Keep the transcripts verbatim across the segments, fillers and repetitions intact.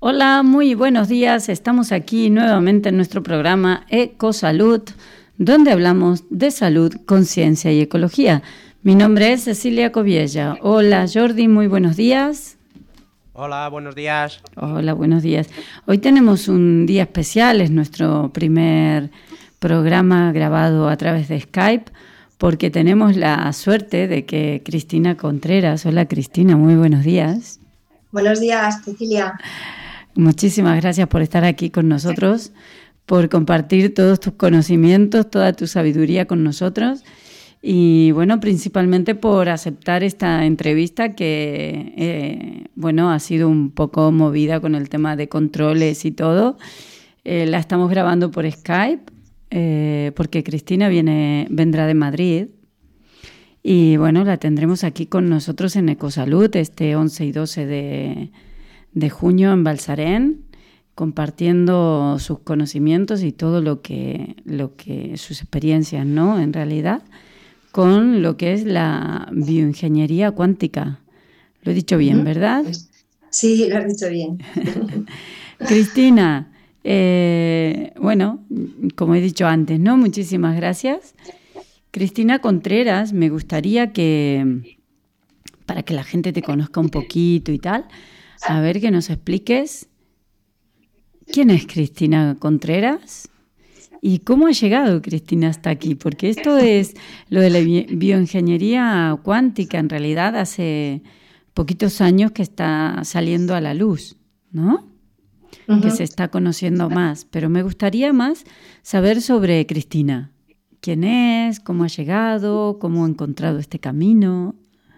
Hola, muy buenos días. Estamos aquí nuevamente en nuestro programa Ecosalud, donde hablamos de salud, conciencia y ecología. Mi nombre es Cecilia Coviella. Hola, Jordi, muy buenos días. Hola, buenos días. Hola, buenos días. Hoy tenemos un día especial, es nuestro primer programa grabado a través de Skype, porque tenemos la suerte de que Cristina Contreras, hola Cristina, muy buenos días. Buenos días, Cecilia. Muchísimas gracias por estar aquí con nosotros, por compartir todos tus conocimientos, toda tu sabiduría con nosotros y, bueno, principalmente por aceptar esta entrevista que, eh, bueno, ha sido un poco movida con el tema de controles y todo. Eh, la estamos grabando por Skype eh, porque Cristina viene, vendrá de Madrid y, bueno, la tendremos aquí con nosotros en Ecosalud este once y doce de... de junio en Balsarén, compartiendo sus conocimientos y todo lo que, lo que sus experiencias, ¿no? En realidad, con lo que es la bioingeniería cuántica. Lo he dicho bien, ¿verdad? Sí, lo has dicho bien. Cristina, eh, bueno, como he dicho antes, ¿no? Muchísimas gracias. Cristina Contreras, me gustaría que, para que la gente te conozca un poquito y tal, a ver, que nos expliques quién es Cristina Contreras y cómo ha llegado Cristina hasta aquí, porque esto es lo de la bioingeniería cuántica, en realidad hace poquitos años que está saliendo a la luz, ¿no? Uh-huh. Que se está conociendo más, pero me gustaría más saber sobre Cristina. ¿Quién es? ¿Cómo ha llegado? ¿Cómo ha encontrado este camino?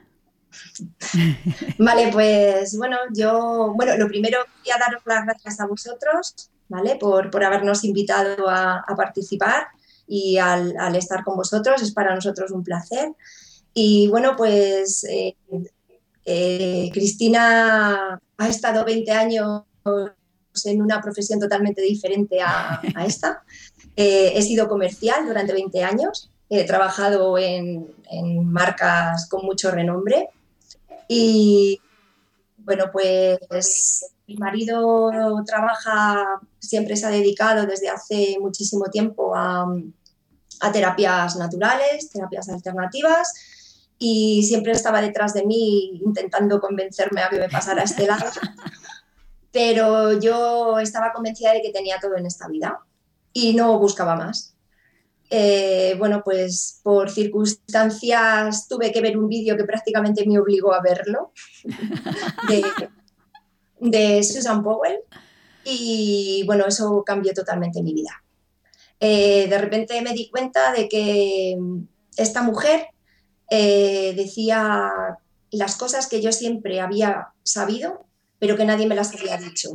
Vale, pues bueno, yo, bueno, lo primero quería daros las gracias a vosotros, ¿vale? Por, por habernos invitado a, a participar y al, al estar con vosotros, es para nosotros un placer. Y bueno, pues eh, eh, Cristina ha estado veinte años en una profesión totalmente diferente a, a esta. Eh, he sido comercial durante veinte años, he trabajado en, en marcas con mucho renombre. Y bueno, pues mi marido trabaja, siempre se ha dedicado desde hace muchísimo tiempo a, a terapias naturales, terapias alternativas, y siempre estaba detrás de mí intentando convencerme a que me pasara a este lado. Pero yo estaba convencida de que tenía todo en esta vida y no buscaba más. Eh, bueno, pues por circunstancias tuve que ver un vídeo que prácticamente me obligó a verlo, de, de Susan Powell, y bueno, eso cambió totalmente mi vida. Eh, de repente me di cuenta de que esta mujer eh, decía las cosas que yo siempre había sabido, pero que nadie me las había dicho.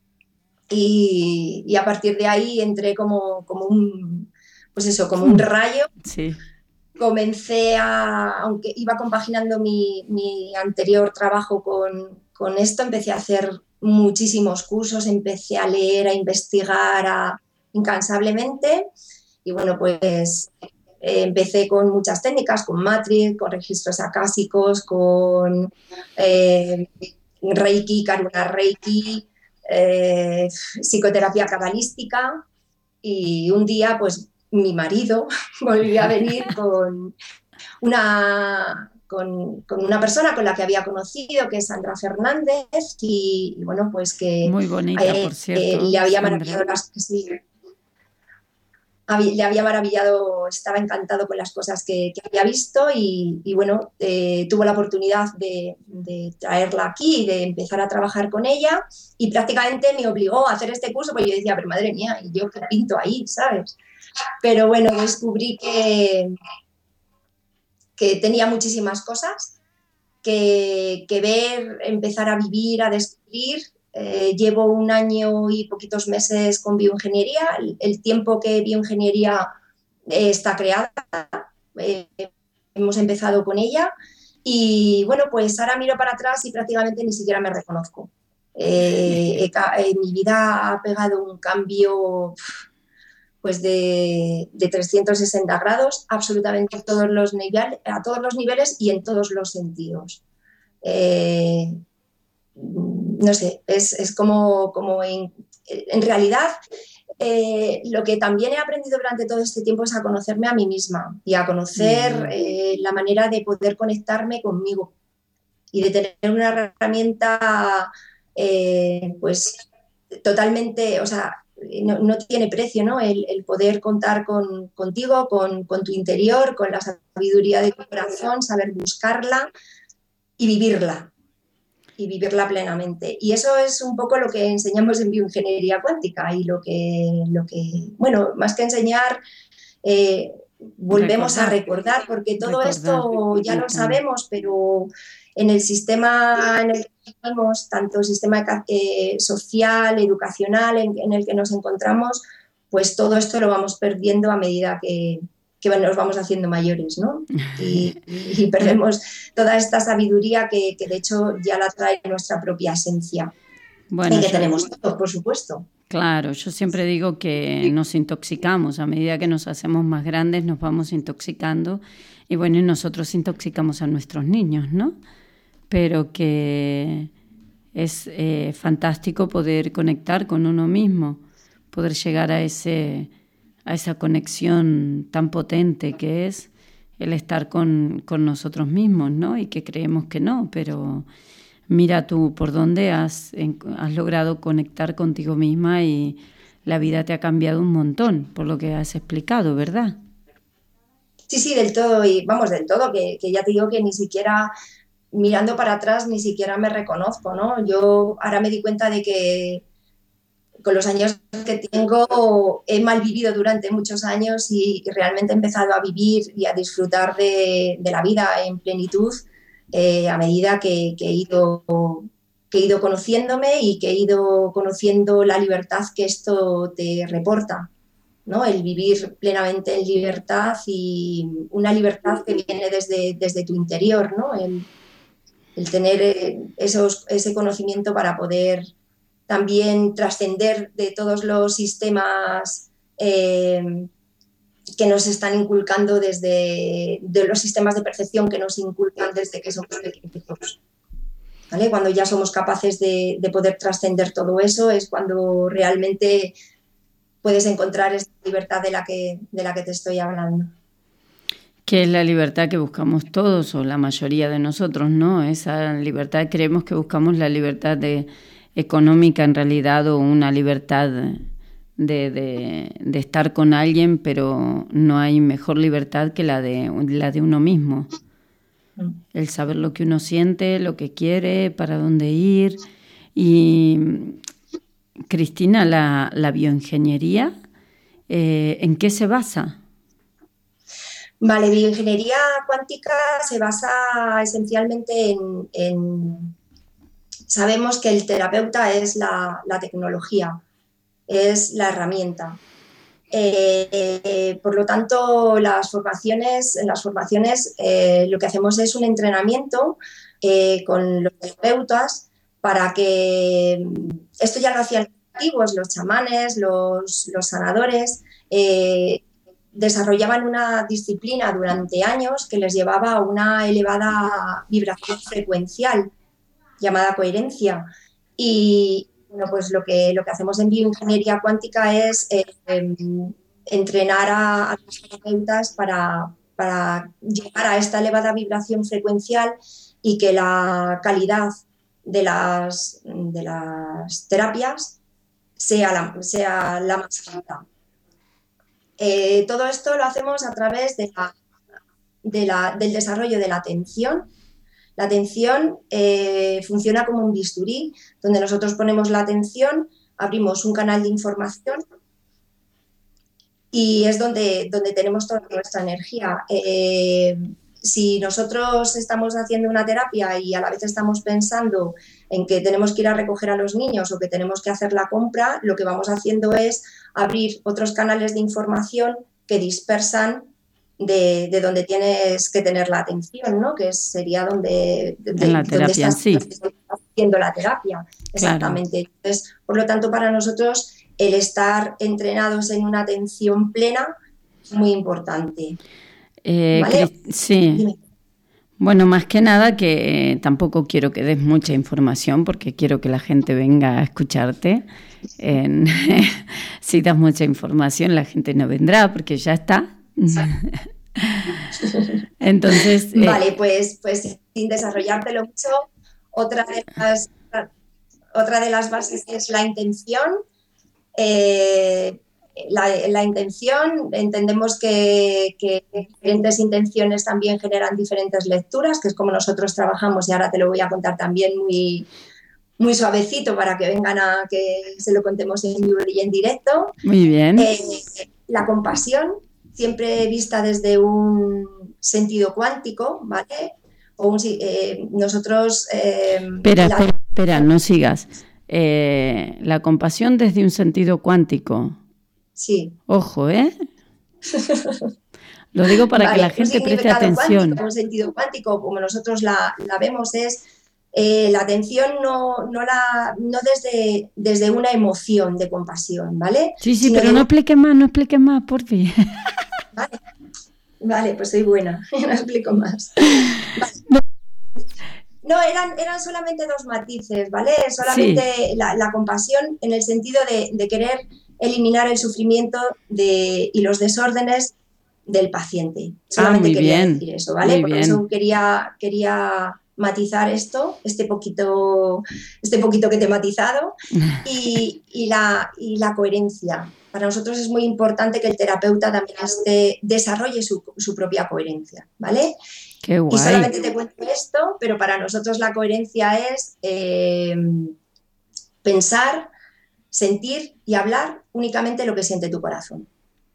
Y, y a partir de ahí entré como, como un... pues eso, como un rayo. Sí. Comencé a, aunque iba compaginando mi, mi anterior trabajo con, con esto, empecé a hacer muchísimos cursos, empecé a leer, a investigar a, incansablemente y bueno, pues eh, empecé con muchas técnicas, con Matrix, con registros acásicos, con eh, Reiki, Karuna Reiki, eh, psicoterapia cabalística y un día pues mi marido volvió a venir con una, con, con una persona con la que había conocido, que es Sandra Fernández, y, y bueno, pues que muy bonita, eh, por cierto, eh, le había maravillado las, sí, le había maravillado, estaba encantado con las cosas que, que había visto y, y bueno, eh, tuvo la oportunidad de, de traerla aquí y de empezar a trabajar con ella y prácticamente me obligó a hacer este curso porque yo decía, pero madre mía, ¿y yo qué pinto ahí, sabes? Pero bueno, descubrí que, que tenía muchísimas cosas que, que ver, empezar a vivir, a descubrir. Eh, llevo un año y poquitos meses con bioingeniería. El, el tiempo que bioingeniería eh, está creada, eh, hemos empezado con ella. Y bueno, pues ahora miro para atrás y prácticamente ni siquiera me reconozco. Eh, eh, mi vida ha pegado un cambio... pues de, de trescientos sesenta grados, absolutamente a todos los niveles, a todos los niveles y en todos los sentidos. Eh, no sé, es, es como, como en, en realidad eh, lo que también he aprendido durante todo este tiempo es a conocerme a mí misma y a conocer eh, la manera de poder conectarme conmigo y de tener una herramienta eh, pues totalmente, o sea, no, no tiene precio, ¿no? El, el poder contar con, contigo, con, con tu interior, con la sabiduría de tu corazón, saber buscarla y vivirla, y vivirla plenamente. Y eso es un poco lo que enseñamos en bioingeniería cuántica y lo que, lo que bueno, más que enseñar, eh, volvemos recordar. a recordar, porque todo recordar. esto ya lo sabemos, pero en el sistema en el que vivimos, tanto el sistema eh, social, educacional en, en el que nos encontramos, pues todo esto lo vamos perdiendo a medida que, que nos vamos haciendo mayores, ¿no? Y, y perdemos toda esta sabiduría que, que de hecho ya la trae nuestra propia esencia. Bueno, y que yo, tenemos todos, por supuesto. Claro, yo siempre digo que nos intoxicamos, a medida que nos hacemos más grandes nos vamos intoxicando y bueno, y nosotros intoxicamos a nuestros niños, ¿no? Pero que es eh, fantástico poder conectar con uno mismo, poder llegar a ese... a esa conexión tan potente que es el estar con, con nosotros mismos, ¿no? Y que creemos que no, pero mira tú por dónde has, has logrado conectar contigo misma y la vida te ha cambiado un montón, por lo que has explicado, ¿verdad? Sí, sí, del todo, y vamos, del todo, que, que ya te digo que ni siquiera, mirando para atrás, ni siquiera me reconozco, ¿no? Yo ahora me di cuenta de que con los años que tengo he mal vivido durante muchos años y, y realmente he empezado a vivir y a disfrutar de, de la vida en plenitud eh, a medida que, que, he ido, que he ido conociéndome y que he ido conociendo la libertad que esto te reporta, ¿no? El vivir plenamente en libertad y una libertad que viene desde, desde tu interior, ¿no? El, el tener esos, ese conocimiento para poder también trascender de todos los sistemas eh, que nos están inculcando desde de los sistemas de percepción que nos inculcan desde que somos pequeñitos. ¿Vale? Cuando ya somos capaces de, de poder trascender todo eso es cuando realmente puedes encontrar esa libertad de la que, de la que te estoy hablando. Que es la libertad que buscamos todos o la mayoría de nosotros, ¿no? Esa libertad, creemos que buscamos la libertad de económica en realidad o una libertad de, de, de estar con alguien, pero no hay mejor libertad que la de, la de uno mismo. El saber lo que uno siente, lo que quiere, para dónde ir. Y Cristina, la, la bioingeniería, eh, ¿en qué se basa? Vale, bioingeniería cuántica se basa esencialmente en... en... Sabemos que el terapeuta es la, la tecnología, es la herramienta. Eh, eh, por lo tanto, las formaciones, en las formaciones eh, lo que hacemos es un entrenamiento eh, con los terapeutas para que esto ya lo hacían los antiguos, los chamanes, los, los sanadores, eh, desarrollaban una disciplina durante años que les llevaba a una elevada vibración frecuencial llamada coherencia. Y bueno, pues lo que, lo que hacemos en bioingeniería cuántica es eh, eh, entrenar a, a los terapeutas para, para llegar a esta elevada vibración frecuencial y que la calidad de las, de las terapias sea la, sea la más alta. Eh, todo esto lo hacemos a través de la, de la, del desarrollo de la atención. La atención eh, funciona como un bisturí, donde nosotros ponemos la atención, abrimos un canal de información y es donde, donde tenemos toda nuestra energía. Eh, si nosotros estamos haciendo una terapia y a la vez estamos pensando en que tenemos que ir a recoger a los niños o que tenemos que hacer la compra, lo que vamos haciendo es abrir otros canales de información que dispersan De, de donde tienes que tener la atención, ¿no? Que sería donde, de, en la terapia, donde estás sí. haciendo la terapia. Exactamente. Claro. Entonces, por lo tanto, para nosotros el estar entrenados en una atención plena es muy importante. Eh, ¿Vale? Sí. Dime. Bueno, más que nada que eh, tampoco quiero que des mucha información porque quiero que la gente venga a escucharte. En, si das mucha información la gente no vendrá porque ya está. Entonces... Eh, vale, pues, pues sin desarrollártelo mucho, otra de las, otra de las bases es la intención. Eh, La, la intención, entendemos que, que diferentes intenciones también generan diferentes lecturas, que es como nosotros trabajamos, y ahora te lo voy a contar también muy, muy suavecito para que vengan a que se lo contemos en vivo y en directo. Muy bien. Eh, la compasión, siempre vista desde un sentido cuántico, ¿vale? O un, eh, nosotros... Eh, espera, la... espera, espera, no sigas. Eh, la compasión desde un sentido cuántico. Sí. Ojo, ¿eh? Lo digo para vale, que la gente preste atención. Cuántico, un sentido cuántico, como nosotros la, la vemos, es eh, la atención no, no, la, no desde, desde una emoción de compasión, ¿vale? Sí, sí, Sino pero de... no expliques más, no expliques más, por fin. Vale, vale, pues soy buena, no explico más. Vale. No. No, eran, eran solamente dos matices, ¿vale? Solamente sí. la, la compasión en el sentido de, de querer eliminar el sufrimiento de, y los desórdenes del paciente. Solamente ah, quería bien, decir eso, ¿vale? Por bien. Eso quería, quería matizar esto, este poquito, este poquito que te he matizado, y, y, la, y la coherencia. Para nosotros es muy importante que el terapeuta también esté, desarrolle su, su propia coherencia, ¿vale? Qué guay. Y solamente te cuento esto, pero para nosotros la coherencia es eh, pensar, sentir y hablar únicamente lo que siente tu corazón.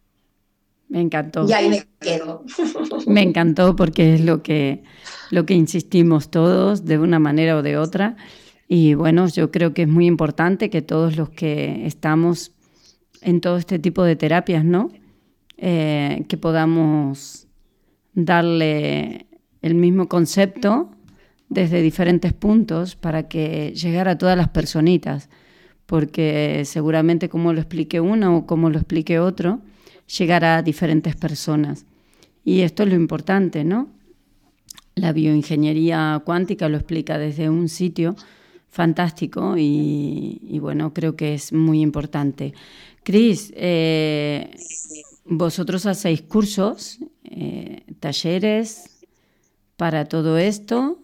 Me encantó. Y ahí me quedo. Me encantó porque es lo que, lo que insistimos todos de una manera o de otra. Y bueno, yo creo que es muy importante que todos los que estamos en todo este tipo de terapias, ¿no? Eh, que podamos darle el mismo concepto desde diferentes puntos para que llegara a todas las personitas. Porque seguramente como lo explique uno o como lo explique otro, llegará a diferentes personas. Y esto es lo importante, ¿no? La bioingeniería cuántica lo explica desde un sitio fantástico y, y bueno, creo que es muy importante. Cris, eh, vosotros hacéis cursos, eh, talleres para todo esto.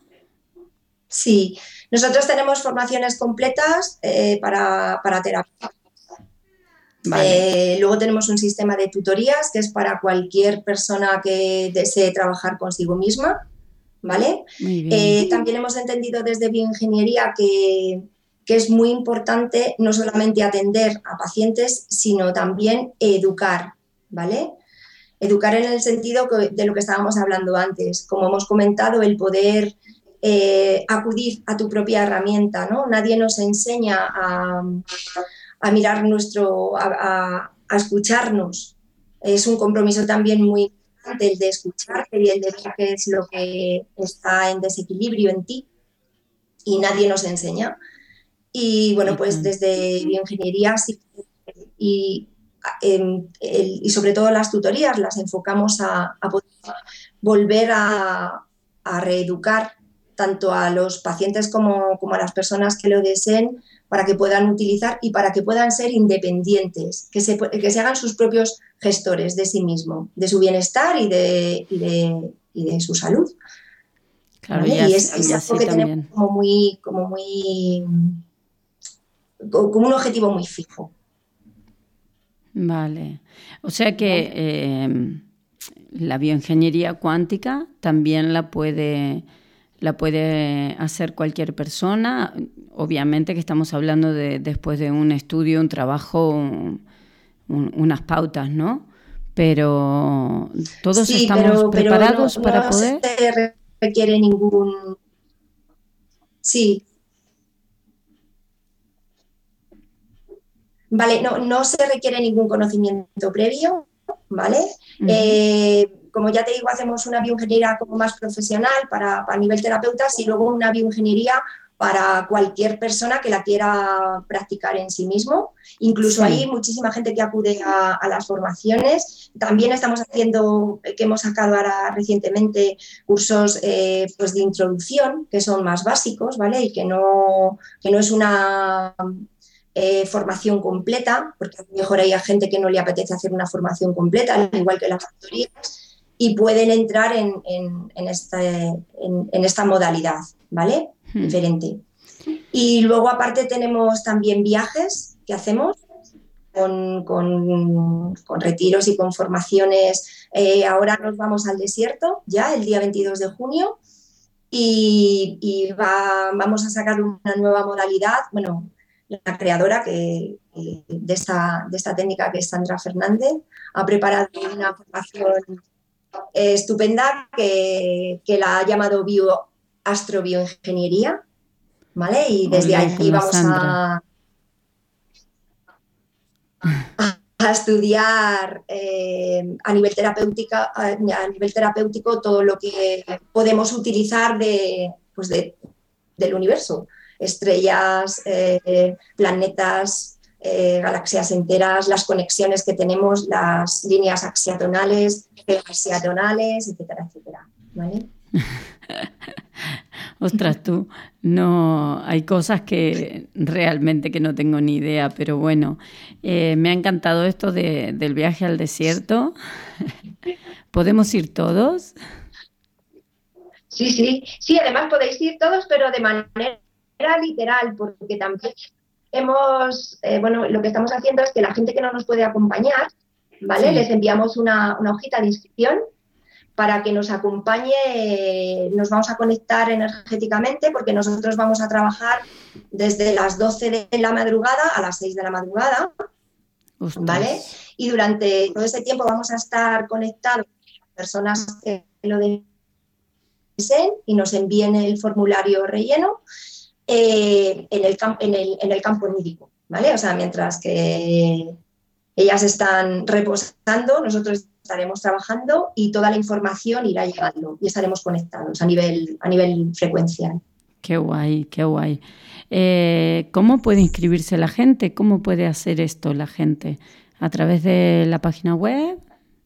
Sí, nosotros tenemos formaciones completas eh, para, para terapia. Vale. Eh, luego tenemos un sistema de tutorías que es para cualquier persona que desee trabajar consigo misma, ¿vale? Muy bien. Eh, también hemos entendido desde bioingeniería que, que es muy importante no solamente atender a pacientes, sino también educar, ¿vale? Educar en el sentido que, de lo que estábamos hablando antes. Como hemos comentado, el poder eh, acudir a tu propia herramienta, ¿no? Nadie nos enseña a... a mirar nuestro, a, a, a escucharnos. Es un compromiso también muy importante el de escucharte y el de ver qué es lo que está en desequilibrio en ti y nadie nos enseña. Y bueno, pues desde bioingeniería sí, y, el, el, y sobre todo las tutorías las enfocamos a, a poder volver a, a reeducar tanto a los pacientes como, como a las personas que lo deseen, para que puedan utilizar y para que puedan ser independientes, que se, que se hagan sus propios gestores de sí mismo, de su bienestar y de, y de, y de su salud. Claro, ¿vale? ya, Y es, es ya algo sí que también. tenemos como muy, como muy, como un objetivo muy fijo. Vale. O sea que eh, la bioingeniería cuántica también la puede... la puede hacer cualquier persona. Obviamente que estamos hablando de después de un estudio, un trabajo, un, un, unas pautas, ¿no? Pero todos sí, estamos pero, preparados pero no, para no poder. No se requiere ningún. Sí. Vale, no, no se requiere ningún conocimiento previo, ¿vale? Uh-huh. Eh, como ya te digo, hacemos una bioingeniería como más profesional para, para nivel terapeutas y luego una bioingeniería para cualquier persona que la quiera practicar en sí mismo. Incluso sí. Hay muchísima gente que acude a, a las formaciones. También estamos haciendo, que hemos sacado ahora recientemente, cursos eh, pues de introducción, que son más básicos, ¿vale? Y que no, que no es una eh, formación completa, porque a lo mejor hay gente que no le apetece hacer una formación completa, al igual que las tutorías, y pueden entrar en, en, en, este, en, en esta modalidad, ¿vale? Diferente. Y luego aparte tenemos también viajes que hacemos con, con, con retiros y con formaciones. Eh, ahora nos vamos al desierto ya el día veintidós de junio y, y va, vamos a sacar una nueva modalidad. Bueno, la creadora que, de, esta, de esta técnica, que es Sandra Fernández, ha preparado una formación estupenda que, que la ha llamado bio astrobioingeniería, ¿vale? Y desde allí vamos a, a, a estudiar eh, a nivel terapéutica, a, a nivel terapéutico todo lo que podemos utilizar de, pues de, del universo, estrellas, eh, planetas, eh, galaxias enteras, las conexiones que tenemos, las líneas axiatonales, axiatonales, etcétera, etcétera, ¿vale? Ostras, tú, no, hay cosas que realmente que no tengo ni idea, pero bueno, eh, me ha encantado esto de, del viaje al desierto. ¿Podemos ir todos? Sí, sí, sí, además podéis ir todos, pero de manera literal, porque también hemos, eh, bueno, lo que estamos haciendo es que la gente que no nos puede acompañar, ¿vale? Sí. Les enviamos una, una hojita de inscripción para que nos acompañe, nos vamos a conectar energéticamente porque nosotros vamos a trabajar desde las doce de la madrugada a las seis de la madrugada, Ostras. ¿Vale? Y durante todo ese tiempo vamos a estar conectados con personas que lo deseen y nos envíen el formulario relleno eh, en, el camp- en, el, en el campo onírico, ¿vale? O sea, mientras que ellas están reposando, nosotros estaremos trabajando y toda la información irá llegando y estaremos conectados a nivel, a nivel frecuencial. Qué guay, qué guay. Eh, ¿Cómo puede inscribirse la gente? ¿Cómo puede hacer esto la gente? ¿A través de la página web?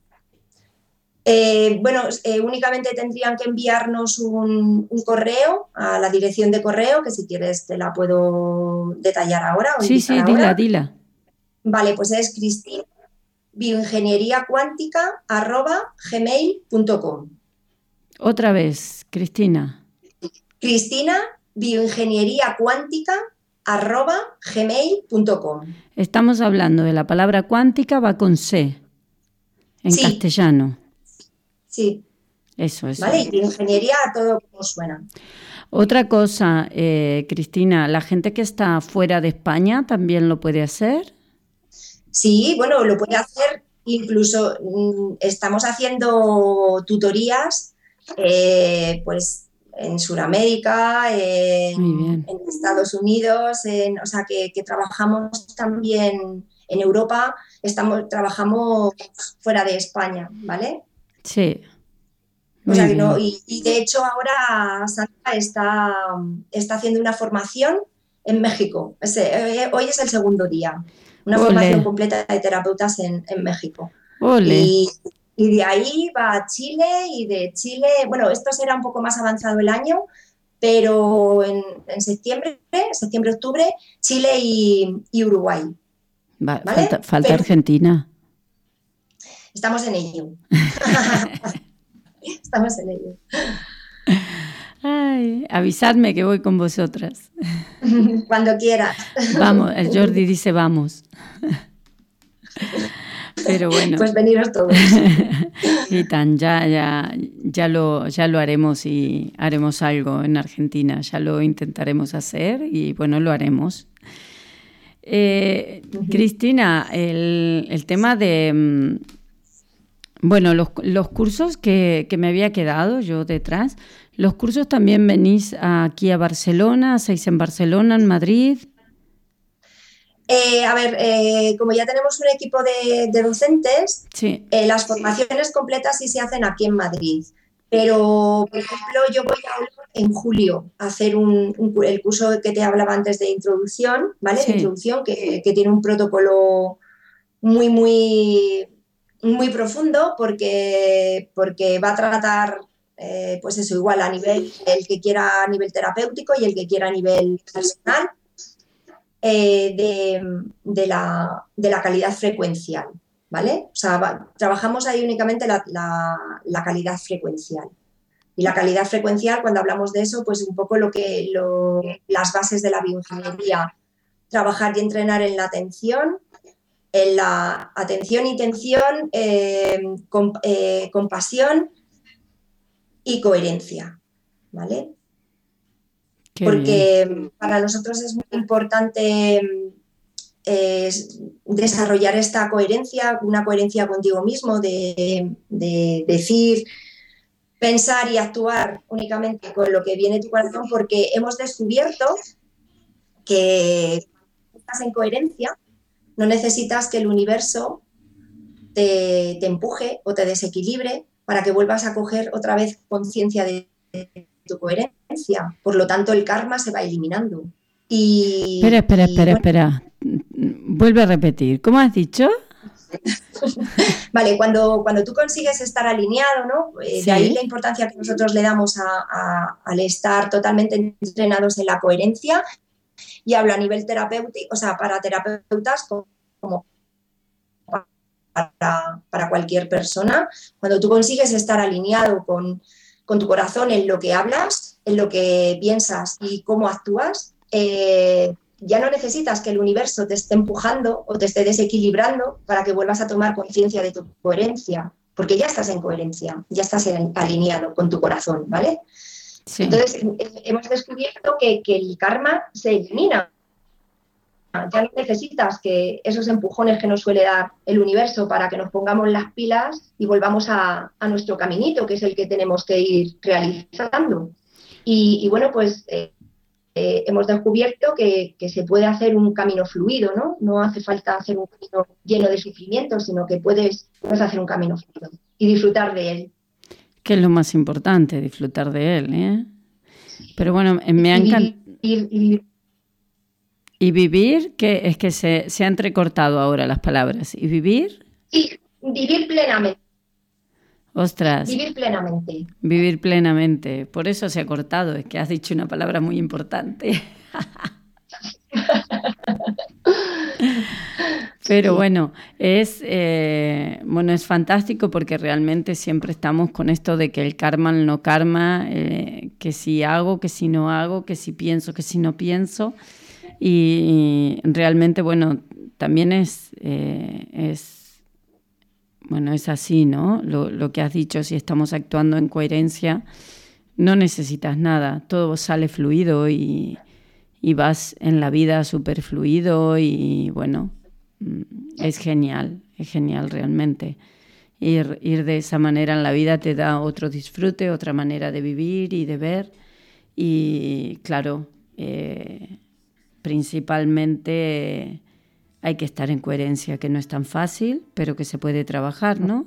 Eh, bueno, eh, únicamente tendrían que enviarnos un, un correo a la dirección de correo, que si quieres te la puedo detallar ahora. O sí, sí, ahora. dila, dila. Vale, pues es Cristina bioingeniería cuántica arroba gmail punto com. Otra vez, Cristina. Cristina bioingeniería cuántica arroba gmail punto com. Estamos hablando de la palabra cuántica, va con C, en sí. castellano. Sí. Eso, eso. Vale, y bioingeniería a todo como suena. Otra cosa, eh, Cristina, ¿la gente que está fuera de España también lo puede hacer? Sí, bueno, lo puede hacer, incluso mmm, estamos haciendo tutorías eh, pues en Sudamérica, en, en Estados Unidos, en, o sea que, que trabajamos también en Europa, estamos, trabajamos fuera de España, ¿vale? Sí. O sea que no, y, y de hecho ahora Sandra está, está haciendo una formación en México. Ese, hoy es el segundo día. Una Ole. formación completa de terapeutas en, en México. Y, y de ahí va a Chile y de Chile, bueno, esto será un poco más avanzado el año, pero en, en septiembre, septiembre-octubre, Chile y, y Uruguay. Va, ¿vale? Falta, falta pero, Argentina. Estamos en ello. Estamos en ello. Ay, avisadme que voy con vosotras. Cuando quieras. Vamos, el Jordi dice vamos. Pero bueno. Pues veniros todos. Y tan, ya, ya, ya lo, ya lo haremos y haremos algo en Argentina. Ya lo intentaremos hacer y bueno, lo haremos. Eh, uh-huh. Cristina, el, el tema de bueno, los, los cursos que, que me había quedado yo detrás. ¿Los cursos también venís aquí a Barcelona? ¿Hacéis en Barcelona, en Madrid? Eh, a ver, eh, como ya tenemos un equipo de, de docentes, sí. eh, las formaciones completas sí se hacen aquí en Madrid. Pero, por ejemplo, yo voy a en julio a hacer un, un, el curso que te hablaba antes de introducción, ¿vale? Sí. De introducción, que, que tiene un protocolo muy, muy, muy profundo porque, porque va a tratar, eh, pues eso, igual a nivel, el que quiera a nivel terapéutico y el que quiera a nivel personal, eh, de, de, la, de la calidad frecuencial, ¿vale? O sea, va, trabajamos ahí únicamente la, la, la calidad frecuencial. Y la calidad frecuencial, cuando hablamos de eso, pues un poco lo que lo, las bases de la bioingeniería, trabajar y entrenar en la atención, en la atención y tensión, eh, con, eh, compasión y coherencia, ¿vale? Qué Porque bien. para nosotros es muy importante eh, desarrollar esta coherencia, una coherencia contigo mismo, de, de decir, pensar y actuar únicamente con lo que viene de tu corazón, porque hemos descubierto que estás en coherencia, no necesitas que el universo te, te empuje o te desequilibre para que vuelvas a coger otra vez conciencia de, de tu coherencia. Por lo tanto, el karma se va eliminando. Y, Espera, espera, y, espera, bueno, espera. Vuelve a repetir. ¿Cómo has dicho? Vale, cuando, cuando tú consigues estar alineado, ¿no? Eh, de ahí Sí. la importancia que nosotros le damos a, a, al estar totalmente entrenados en la coherencia, y hablo a nivel terapéutico, o sea, para terapeutas como para, para cualquier persona. Cuando tú consigues estar alineado con, con tu corazón en lo que hablas, en lo que piensas y cómo actúas, eh, ya no necesitas que el universo te esté empujando o te esté desequilibrando para que vuelvas a tomar conciencia de tu coherencia, porque ya estás en coherencia, ya estás en, alineado con tu corazón, ¿vale? Sí. Entonces, hemos descubierto que, que el karma se elimina. Ya no necesitas que esos empujones que nos suele dar el universo para que nos pongamos las pilas y volvamos a, a nuestro caminito, que es el que tenemos que ir realizando. Y, y bueno, pues eh, eh, hemos descubierto que, que se puede hacer un camino fluido, ¿no? No hace falta hacer un camino lleno de sufrimiento, sino que puedes, puedes hacer un camino fluido y disfrutar de él. Que es lo más importante, disfrutar de él, ¿eh? Pero bueno, me ha Y encantado. vivir, y vivir. Y vivir, que es que se, se ha entrecortado ahora las palabras. ¿Y vivir? Y vivir plenamente. Ostras. Vivir plenamente. Vivir plenamente. Por eso se ha cortado, es que has dicho una palabra muy importante. Pero bueno, es, eh, bueno, es fantástico porque realmente siempre estamos con esto de que el karma, el no karma, eh, que si hago, que si no hago, que si pienso, que si no pienso. Y realmente, bueno, también es, eh, es, bueno, es así, ¿no? Lo, lo que has dicho, si estamos actuando en coherencia, no necesitas nada, todo sale fluido y, y vas en la vida súper fluido y, bueno, es genial, es genial realmente. Ir, ir de esa manera en la vida te da otro disfrute, otra manera de vivir y de ver. Y, claro, eh, principalmente hay que estar en coherencia, que no es tan fácil, pero que se puede trabajar, ¿no?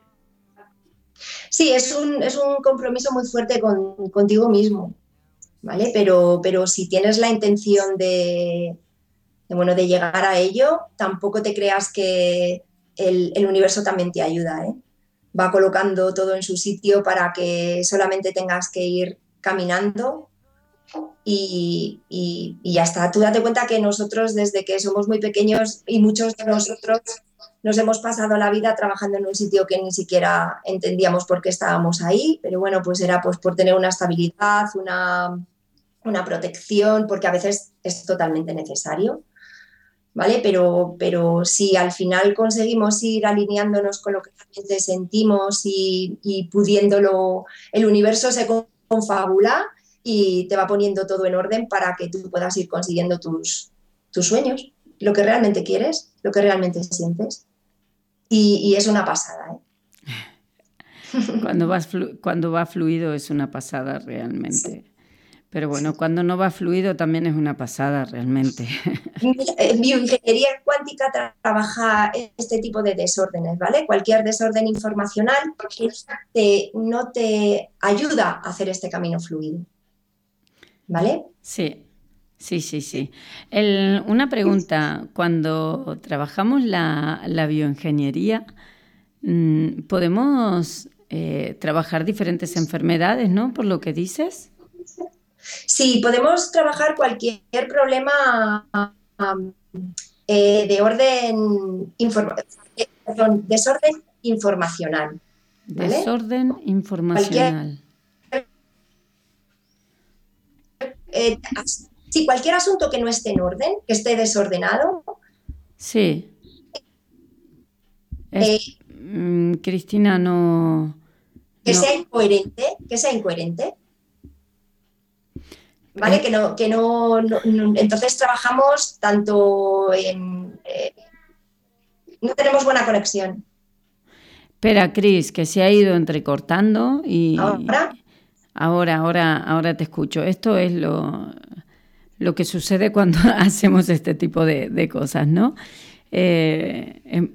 Sí, es un, es un compromiso muy fuerte con, contigo mismo, ¿vale? Pero, pero si tienes la intención de, de, bueno, de llegar a ello, tampoco te creas que el, el universo también te ayuda, ¿eh? Va colocando todo en su sitio para que solamente tengas que ir caminando. Y, y, y ya está. Tú date cuenta que nosotros desde que somos muy pequeños y muchos de nosotros nos hemos pasado la vida trabajando en un sitio que ni siquiera entendíamos por qué estábamos ahí, pero bueno, pues era pues por tener una estabilidad, una, una protección, porque a veces es totalmente necesario, ¿vale? Pero, pero si al final conseguimos ir alineándonos con lo que realmente sentimos y, y pudiéndolo, el universo se confabula y te va poniendo todo en orden para que tú puedas ir consiguiendo tus, tus sueños, lo que realmente quieres, lo que realmente sientes. Y, y es una pasada, ¿eh? Cuando, vas flu- cuando va fluido es una pasada realmente. Pero bueno, cuando no va fluido también es una pasada realmente. En bioingeniería cuántica tra- trabaja este tipo de desórdenes, ¿vale? Cualquier desorden informacional que te- no te ayuda a hacer este camino fluido, ¿vale? Sí, sí, sí, sí. El- una pregunta, cuando trabajamos la, la bioingeniería, mm, ¿podemos eh, trabajar diferentes enfermedades, ¿no? Por lo que dices. Sí, podemos trabajar cualquier problema um, eh, de orden informa- eh, perdón, desorden informacional, ¿vale? Desorden Cualquier, informacional. eh, as- sí, cualquier asunto que no esté en orden, que esté desordenado, Sí. Es- eh, mm, Cristina, no, que no. sea incoherente, que sea incoherente, ¿vale? Eh, Que no, que no, no- no- entonces trabajamos tanto en, eh, no tenemos buena conexión. espera, Cris, que se ha ido entrecortando y Ahora, ahora, ahora, ahora te escucho. Esto es lo, lo que sucede cuando hacemos este tipo de, de cosas, ¿no? Eh, em,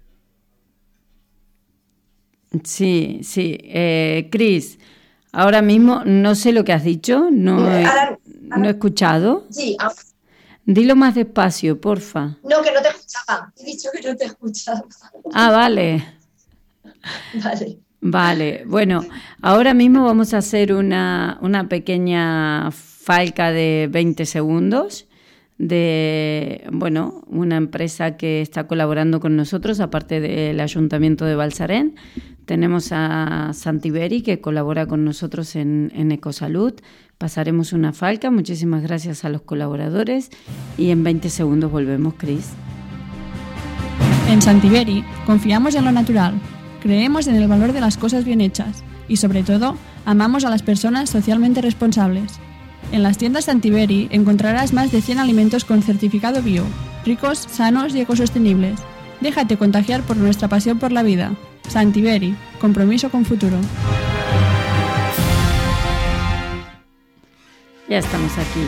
sí, sí. Eh, Cris, ahora mismo no sé lo que has dicho, no eh, he, ahora, no he ahora- escuchado. sí, ahora- Dilo más despacio, porfa. no, que no te escuchaba. He dicho que no te escuchaba. Ah, vale. Vale. Vale, bueno, ahora mismo vamos a hacer una, una pequeña falca de veinte segundos de, bueno, una empresa que está colaborando con nosotros, aparte del Ayuntamiento de Balsarén. Tenemos a Santiberi, que colabora con nosotros en, en Ecosalud. Pasaremos una falca, muchísimas gracias a los colaboradores y en veinte segundos volvemos, Cris. En Santiberi confiamos en lo natural, creemos en el valor de las cosas bien hechas y, sobre todo, amamos a las personas socialmente responsables. En las tiendas Santiberi encontrarás más de cien alimentos con certificado bio, ricos, sanos y ecosostenibles. Déjate contagiar por nuestra pasión por la vida. Santiberi, compromiso con futuro. Ya estamos aquí.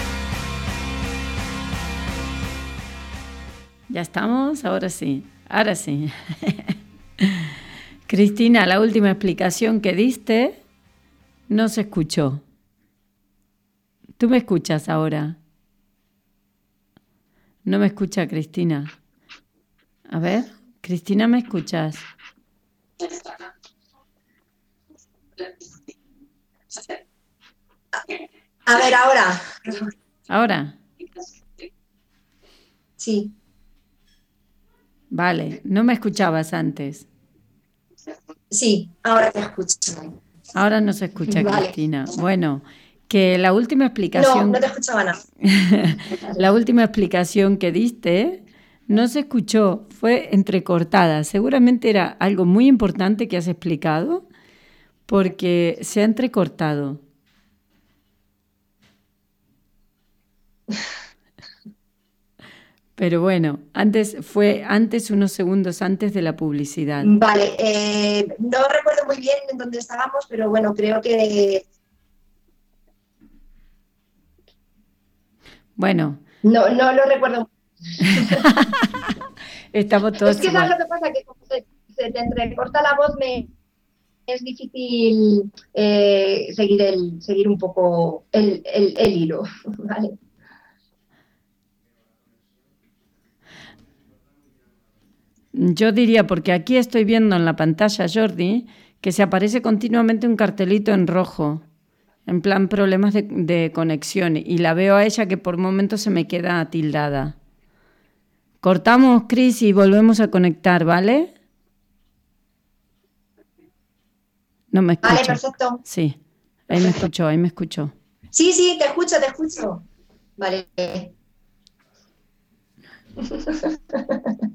Ya estamos, ahora sí, ahora sí. Cristina, la última explicación que diste no se escuchó. ¿Tú me escuchas ahora? No me escucha Cristina. A ver, Cristina, ¿me escuchas? A ver, ahora. ¿Ahora? Sí. Vale, no me escuchabas antes. Sí, ahora te escucho. Ahora no se escucha, Vale. Cristina. Bueno, que la última No, explicación... no te escuchaba nada. La última explicación que diste no se escuchó, fue entrecortada. Seguramente era algo muy importante que has explicado porque se ha entrecortado. Pero bueno, antes fue antes, unos segundos antes de la publicidad. Vale, eh, no recuerdo muy bien en dónde estábamos, pero bueno, creo que Bueno, no, no lo recuerdo. estamos todos Es que sabes igual. lo que pasa, que como se, se te entrecorta la voz, me es difícil eh, seguir el, seguir un poco el, el, el hilo, ¿vale? Yo diría, porque aquí estoy viendo en la pantalla, Jordi, que se aparece continuamente un cartelito en rojo, en plan problemas de, de conexión, y la veo a ella que por momentos se me queda tildada. Cortamos, Cris, y volvemos a conectar, ¿vale? No me escucho. Vale, perfecto. Sí, ahí me escuchó, ahí me escuchó. Sí, sí, te escucho, te escucho. Vale.